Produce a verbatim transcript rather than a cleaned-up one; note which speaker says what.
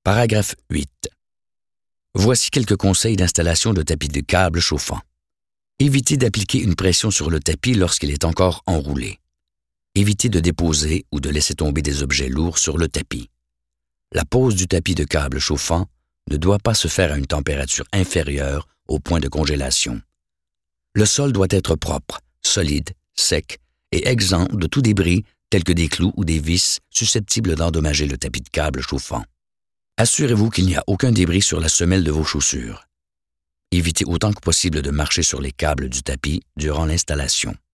Speaker 1: Paragraphe huit. Voici quelques conseils d'installation de tapis de câble chauffant. Évitez d'appliquer une pression sur le tapis lorsqu'il est encore enroulé. Évitez de déposer ou de laisser tomber des objets lourds sur le tapis. La pose du tapis de câble chauffant ne doit pas se faire à une température inférieure au point de congélation. Le sol doit être propre, solide, sec et exempt de tout débris tels que des clous ou des vis susceptibles d'endommager le tapis de câble chauffant. Assurez-vous qu'il n'y a aucun débris sur la semelle de vos chaussures. Évitez autant que possible de marcher sur les câbles du tapis durant l'installation.